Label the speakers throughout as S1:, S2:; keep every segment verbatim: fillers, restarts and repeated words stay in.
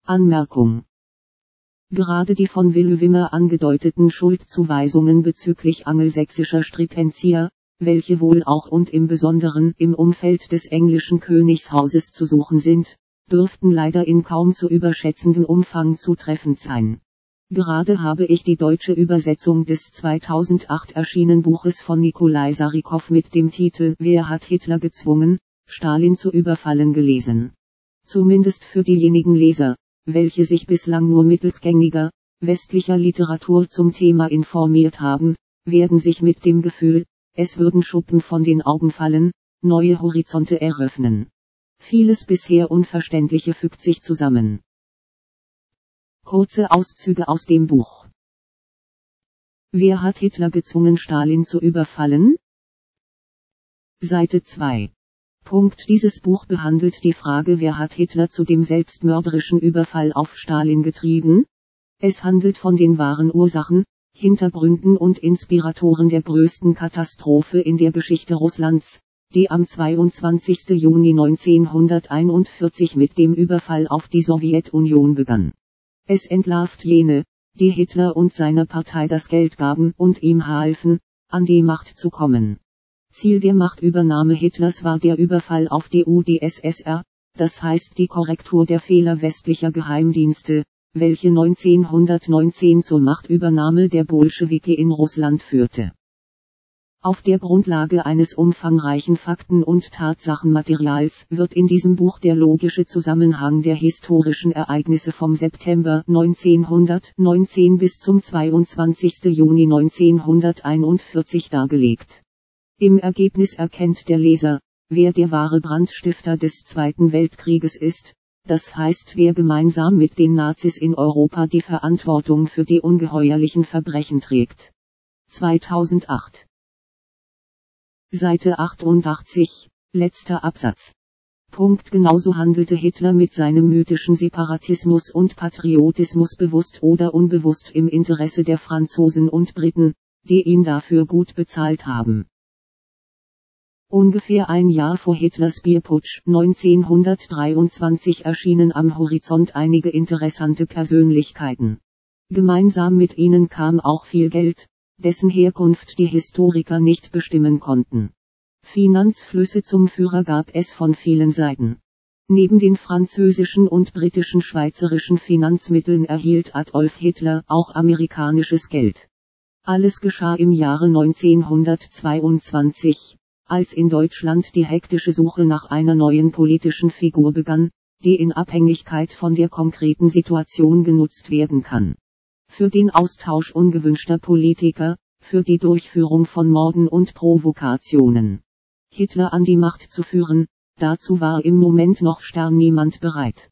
S1: Anmerkung: Gerade die von Will Wimmer angedeuteten Schuldzuweisungen bezüglich angelsächsischer Stripentia, welche wohl auch und im Besonderen im Umfeld des englischen Königshauses zu suchen sind, dürften leider in kaum zu überschätzendem Umfang zutreffend sein. Gerade habe ich die deutsche Übersetzung des zweitausendacht erschienenen Buches von Nikolai Sarikow mit dem Titel Wer hat Hitler gezwungen, Stalin zu überfallen gelesen. Zumindest für diejenigen Leser, welche sich bislang nur mittels gängiger, westlicher Literatur zum Thema informiert haben, werden sich mit dem Gefühl, es würden Schuppen von den Augen fallen, neue Horizonte eröffnen. Vieles bisher Unverständliche fügt sich zusammen. Kurze Auszüge aus dem Buch. Wer hat Hitler gezwungen, Stalin zu überfallen? Seite zwei. Punkt. Dieses Buch behandelt die Frage, wer hat Hitler zu dem selbstmörderischen Überfall auf Stalin getrieben? Es handelt von den wahren Ursachen, Hintergründen und Inspiratoren der größten Katastrophe in der Geschichte Russlands, die am zweiundzwanzigsten Juni neunzehnhunderteinundvierzig mit dem Überfall auf die Sowjetunion begann. Es entlarvt jene, die Hitler und seiner Partei das Geld gaben und ihm halfen, an die Macht zu kommen. Ziel der Machtübernahme Hitlers war der Überfall auf die U d S S R, das heißt die Korrektur der Fehler westlicher Geheimdienste, welche neunzehnhundertneunzehn zur Machtübernahme der Bolschewiki in Russland führte. Auf der Grundlage eines umfangreichen Fakten- und Tatsachenmaterials wird in diesem Buch der logische Zusammenhang der historischen Ereignisse vom September neunzehnhundertneunzehn bis zum zweiundzwanzigsten Juni neunzehnhunderteinundvierzig dargelegt. Im Ergebnis erkennt der Leser, wer der wahre Brandstifter des Zweiten Weltkrieges ist, das heißt wer gemeinsam mit den Nazis in Europa die Verantwortung für die ungeheuerlichen Verbrechen trägt. zweitausendacht. Seite achtundachtzig, letzter Absatz. Punkt. Genauso handelte Hitler mit seinem mythischen Separatismus und Patriotismus bewusst oder unbewusst im Interesse der Franzosen und Briten, die ihn dafür gut bezahlt haben. Ungefähr ein Jahr vor Hitlers Bierputsch neunzehnhundertdreiundzwanzig erschienen am Horizont einige interessante Persönlichkeiten. Gemeinsam mit ihnen kam auch viel Geld, dessen Herkunft die Historiker nicht bestimmen konnten. Finanzflüsse zum Führer gab es von vielen Seiten. Neben den französischen und britischen schweizerischen Finanzmitteln erhielt Adolf Hitler auch amerikanisches Geld. Alles geschah im Jahre neunzehnhundertzweiundzwanzig, als in Deutschland die hektische Suche nach einer neuen politischen Figur begann, die in Abhängigkeit von der konkreten Situation genutzt werden kann. Für den Austausch ungewünschter Politiker, für die Durchführung von Morden und Provokationen. Hitler an die Macht zu führen, dazu war im Moment noch Stern niemand bereit.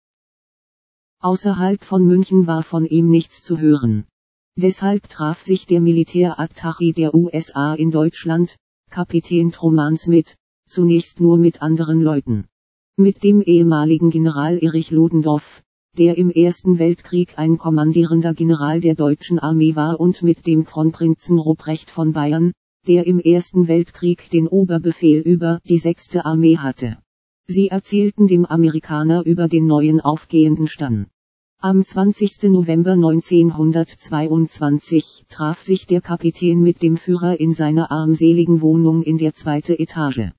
S1: Außerhalb von München war von ihm nichts zu hören. Deshalb traf sich der Militärattaché der U S A in Deutschland, Kapitän Truman Smith, zunächst nur mit anderen Leuten. Mit dem ehemaligen General Erich Ludendorff, der im Ersten Weltkrieg ein kommandierender General der deutschen Armee war, und mit dem Kronprinzen Ruprecht von Bayern, der im Ersten Weltkrieg den Oberbefehl über die sechste Armee hatte. Sie erzählten dem Amerikaner über den neuen aufgehenden Stern. Am zwanzigsten November neunzehnhundertzweiundzwanzig traf sich der Kapitän mit dem Führer in seiner armseligen Wohnung in der zweiten Etage.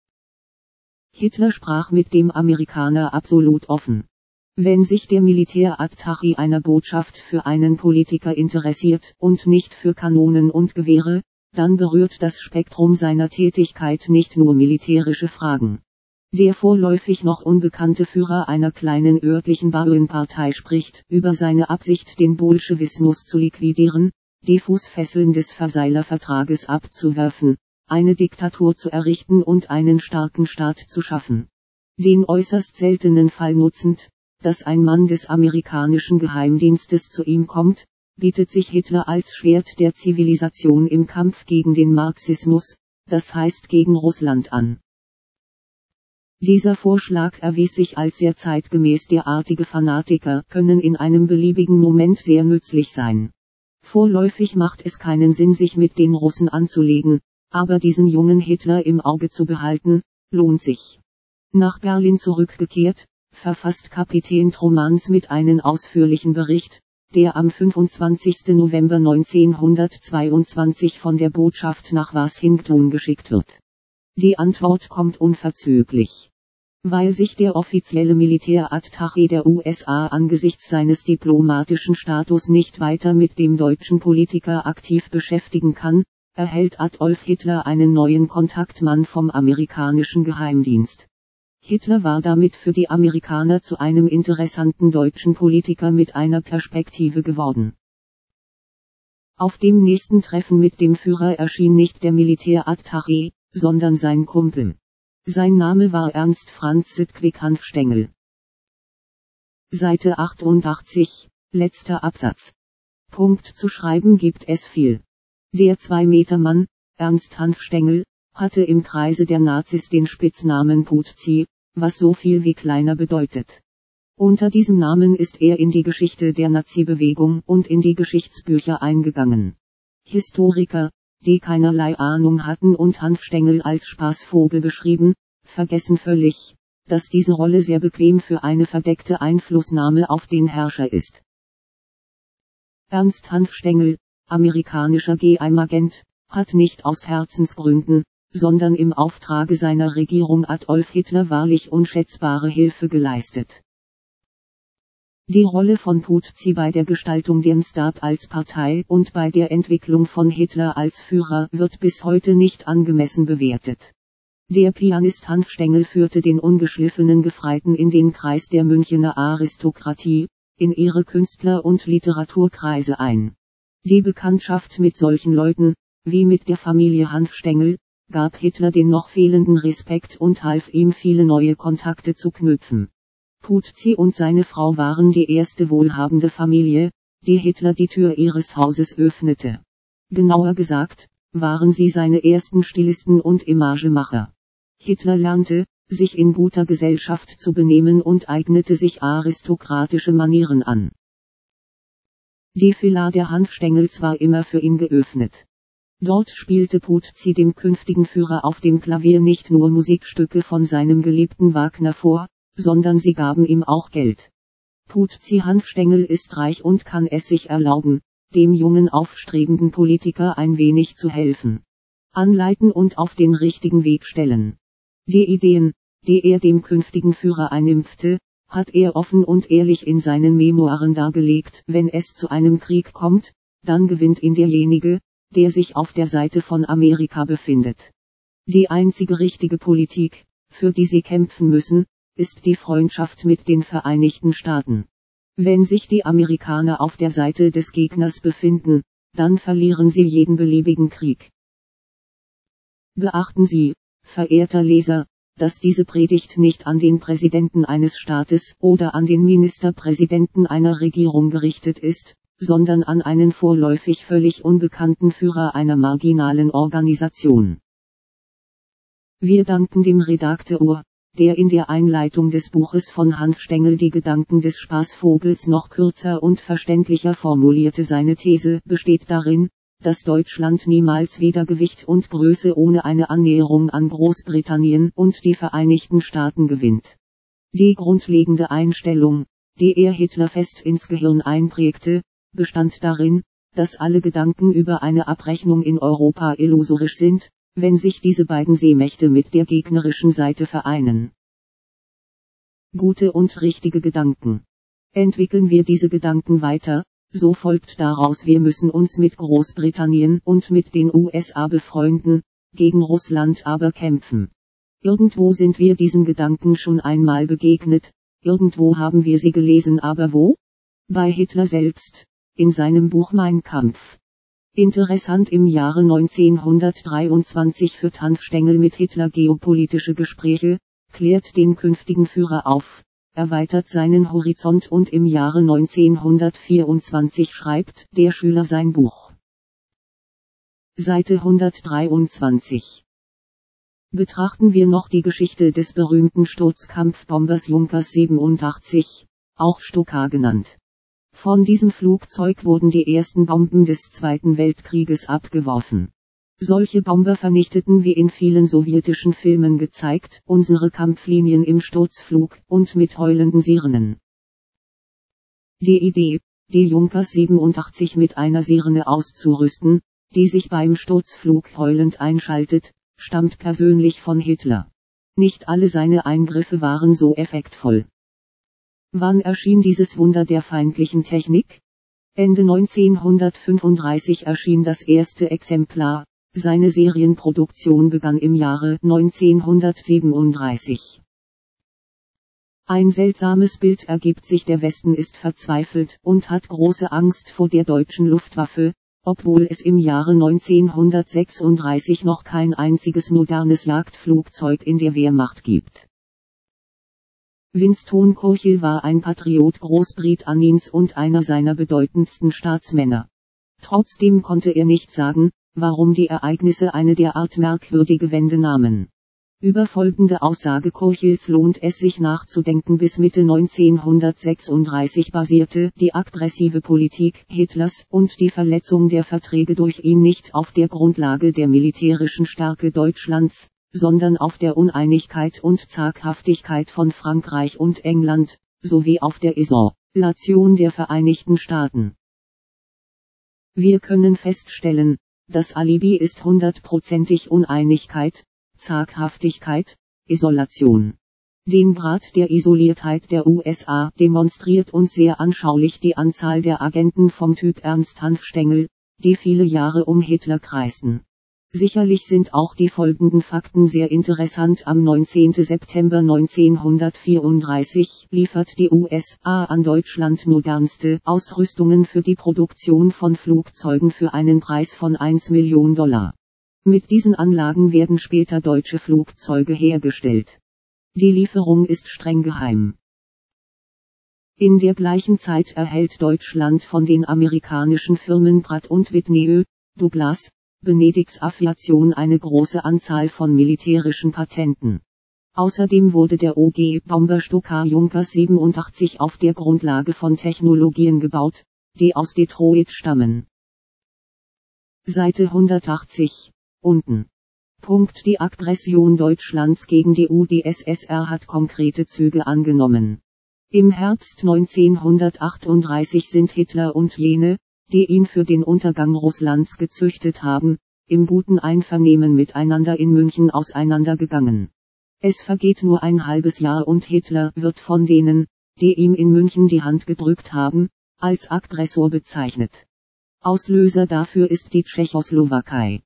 S1: Hitler sprach mit dem Amerikaner absolut offen. Wenn sich der Militärattaché einer Botschaft für einen Politiker interessiert und nicht für Kanonen und Gewehre, dann berührt das Spektrum seiner Tätigkeit nicht nur militärische Fragen. Der vorläufig noch unbekannte Führer einer kleinen örtlichen Bauernpartei spricht über seine Absicht, den Bolschewismus zu liquidieren, die Fußfesseln des Versailler Vertrages abzuwerfen, eine Diktatur zu errichten und einen starken Staat zu schaffen. Den äußerst seltenen Fall nutzend, dass ein Mann des amerikanischen Geheimdienstes zu ihm kommt, bietet sich Hitler als Schwert der Zivilisation im Kampf gegen den Marxismus, das heißt gegen Russland an. Dieser Vorschlag erwies sich als sehr zeitgemäß. Derartige Fanatiker können in einem beliebigen Moment sehr nützlich sein. Vorläufig macht es keinen Sinn, sich mit den Russen anzulegen, aber diesen jungen Hitler im Auge zu behalten, lohnt sich. Nach Berlin zurückgekehrt, verfasst Kapitän Tromans mit einen ausführlichen Bericht, der am fünfundzwanzigsten November neunzehnhundertzweiundzwanzig von der Botschaft nach Washington geschickt wird. Die Antwort kommt unverzüglich. Weil sich der offizielle Militärattaché der U S A angesichts seines diplomatischen Status nicht weiter mit dem deutschen Politiker aktiv beschäftigen kann, erhält Adolf Hitler einen neuen Kontaktmann vom amerikanischen Geheimdienst. Hitler war damit für die Amerikaner zu einem interessanten deutschen Politiker mit einer Perspektive geworden. Auf dem nächsten Treffen mit dem Führer erschien nicht der Militärattaché, sondern sein Kumpel. Sein Name war Ernst Franz Sittquick Hanfstengel. Seite achtundachtzig, letzter Absatz. Punkt zu schreiben gibt es viel. Der Zwei-Meter-Mann, Ernst Hanfstengel, hatte im Kreise der Nazis den Spitznamen Putzi, was so viel wie kleiner bedeutet. Unter diesem Namen ist er in die Geschichte der Nazi-Bewegung und in die Geschichtsbücher eingegangen. Historiker, die keinerlei Ahnung hatten und Hanfstengel als Spaßvogel beschrieben, vergessen völlig, dass diese Rolle sehr bequem für eine verdeckte Einflussnahme auf den Herrscher ist. Ernst Hanfstengel, amerikanischer Geheimagent, hat nicht aus Herzensgründen, sondern im Auftrage seiner Regierung Adolf Hitler wahrlich unschätzbare Hilfe geleistet. Die Rolle von Putzi bei der Gestaltung der Stab als Partei und bei der Entwicklung von Hitler als Führer wird bis heute nicht angemessen bewertet. Der Pianist Hanfstengel führte den ungeschliffenen Gefreiten in den Kreis der Münchener Aristokratie, in ihre Künstler- und Literaturkreise ein. Die Bekanntschaft mit solchen Leuten, wie mit der Familie Hanfstengel, gab Hitler den noch fehlenden Respekt und half ihm viele neue Kontakte zu knüpfen. Putzi und seine Frau waren die erste wohlhabende Familie, die Hitler die Tür ihres Hauses öffnete. Genauer gesagt, waren sie seine ersten Stilisten und Imagemacher. Hitler lernte, sich in guter Gesellschaft zu benehmen und eignete sich aristokratische Manieren an. Die Villa der Hanfstengels war immer für ihn geöffnet. Dort spielte Putzi dem künftigen Führer auf dem Klavier nicht nur Musikstücke von seinem geliebten Wagner vor, sondern sie gaben ihm auch Geld. Putzi Hanfstengel ist reich und kann es sich erlauben, dem jungen aufstrebenden Politiker ein wenig zu helfen. Anleiten und auf den richtigen Weg stellen. Die Ideen, die er dem künftigen Führer einimpfte, hat er offen und ehrlich in seinen Memoiren dargelegt. Wenn es zu einem Krieg kommt, dann gewinnt ihn derjenige, der sich auf der Seite von Amerika befindet. Die einzige richtige Politik, für die sie kämpfen müssen, ist die Freundschaft mit den Vereinigten Staaten. Wenn sich die Amerikaner auf der Seite des Gegners befinden, dann verlieren sie jeden beliebigen Krieg. Beachten Sie, verehrter Leser, dass diese Predigt nicht an den Präsidenten eines Staates oder an den Ministerpräsidenten einer Regierung gerichtet ist, sondern an einen vorläufig völlig unbekannten Führer einer marginalen Organisation. Wir danken dem Redakteur, der in der Einleitung des Buches von Hanfstengel die Gedanken des Spaßvogels noch kürzer und verständlicher formulierte. Seine These besteht darin, dass Deutschland niemals weder Gewicht und Größe ohne eine Annäherung an Großbritannien und die Vereinigten Staaten gewinnt. Die grundlegende Einstellung, die er Hitler fest ins Gehirn einprägte, bestand darin, dass alle Gedanken über eine Abrechnung in Europa illusorisch sind, wenn sich diese beiden Seemächte mit der gegnerischen Seite vereinen. Gute und richtige Gedanken. Entwickeln wir diese Gedanken weiter, so folgt daraus: wir müssen uns mit Großbritannien und mit den U S A befreunden, gegen Russland aber kämpfen. Irgendwo sind wir diesen Gedanken schon einmal begegnet, irgendwo haben wir sie gelesen, aber wo? Bei Hitler selbst, in seinem Buch Mein Kampf. Interessant: im Jahre neunzehnhundertdreiundzwanzig führt Hanfstengel mit Hitler geopolitische Gespräche, klärt den künftigen Führer auf, erweitert seinen Horizont und im Jahre neunzehnhundertvierundzwanzig schreibt der Schüler sein Buch. Seite hundertdreiundzwanzig. Betrachten wir noch die Geschichte des berühmten Sturzkampfbombers Junkers siebenundachtzig, auch Stuka genannt. Von diesem Flugzeug wurden die ersten Bomben des Zweiten Weltkrieges abgeworfen. Solche Bomber vernichteten wie in vielen sowjetischen Filmen gezeigt, unsere Kampflinien im Sturzflug, und mit heulenden Sirenen. Die Idee, die Junkers siebenundachtzig mit einer Sirene auszurüsten, die sich beim Sturzflug heulend einschaltet, stammt persönlich von Hitler. Nicht alle seine Eingriffe waren so effektvoll. Wann erschien dieses Wunder der feindlichen Technik? Ende neunzehnhundertfünfunddreißig erschien das erste Exemplar, seine Serienproduktion begann im Jahre neunzehnhundertsiebenunddreißig. Ein seltsames Bild ergibt sich: Der Westen ist verzweifelt und hat große Angst vor der deutschen Luftwaffe, obwohl es im Jahre neunzehnhundertsechsunddreißig noch kein einziges modernes Jagdflugzeug in der Wehrmacht gibt. Winston Churchill war ein Patriot Großbritanniens und einer seiner bedeutendsten Staatsmänner. Trotzdem konnte er nicht sagen, warum die Ereignisse eine derart merkwürdige Wende nahmen. Über folgende Aussage Churchills lohnt es sich nachzudenken: Bis Mitte neunzehnhundertsechsunddreißig basierte die aggressive Politik Hitlers und die Verletzung der Verträge durch ihn nicht auf der Grundlage der militärischen Stärke Deutschlands, sondern auf der Uneinigkeit und Zaghaftigkeit von Frankreich und England, sowie auf der Isolation der Vereinigten Staaten. Wir können feststellen, das Alibi ist hundertprozentig Uneinigkeit, Zaghaftigkeit, Isolation. Den Grad der Isoliertheit der U S A demonstriert uns sehr anschaulich die Anzahl der Agenten vom Typ Ernst Hanfstengel, die viele Jahre um Hitler kreisten. Sicherlich sind auch die folgenden Fakten sehr interessant. Am neunzehnten September neunzehnhundertvierunddreißig liefert die U S A an Deutschland modernste Ausrüstungen für die Produktion von Flugzeugen für einen Preis von einer Million Dollar. Mit diesen Anlagen werden später deutsche Flugzeuge hergestellt. Die Lieferung ist streng geheim. In der gleichen Zeit erhält Deutschland von den amerikanischen Firmen Pratt und Whitney, Douglas, Benedix Aviation eine große Anzahl von militärischen Patenten. Außerdem wurde der O G-Bomber Stuka Junkers siebenundachtzig auf der Grundlage von Technologien gebaut, die aus Detroit stammen. Seite hundertachtzig. Unten. Punkt. Die Aggression Deutschlands gegen die U d S S R hat konkrete Züge angenommen. Im Herbst neunzehnhundertachtunddreißig sind Hitler und jene, die ihn für den Untergang Russlands gezüchtet haben, im guten Einvernehmen miteinander in München auseinandergegangen. Es vergeht nur ein halbes Jahr und Hitler wird von denen, die ihm in München die Hand gedrückt haben, als Aggressor bezeichnet. Auslöser dafür ist die Tschechoslowakei.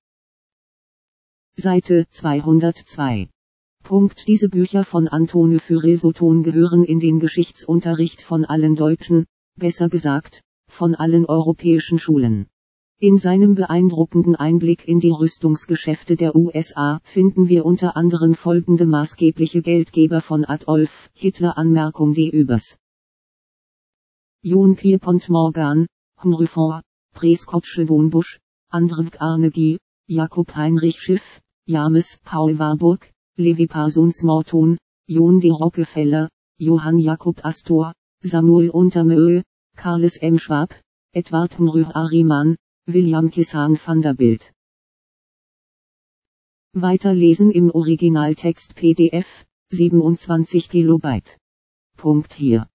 S1: Seite zweihundertzwei. Punkt. Diese Bücher von Antoni Fürel-Soton gehören in den Geschichtsunterricht von allen deutschen, besser gesagt, von allen europäischen Schulen. In seinem beeindruckenden Einblick in die Rüstungsgeschäfte der U S A finden wir unter anderem folgende maßgebliche Geldgeber von Adolf Hitler. Anmerkung: Die übers John Pierpont Morgan, Henry Ford, Prescott Busch, Andrew Carnegie, Jakob Heinrich Schiff, James Paul Warburg, Levi Parsons Morton, John D. Rockefeller, Johann Jakob Astor, Samuel Untermöhl, Carles M. Schwab, Edward Henry Harriman, William Kissang Vanderbilt. Weiterlesen im Originaltext P D F, siebenundzwanzig Kilobyte. Punkt. Hier.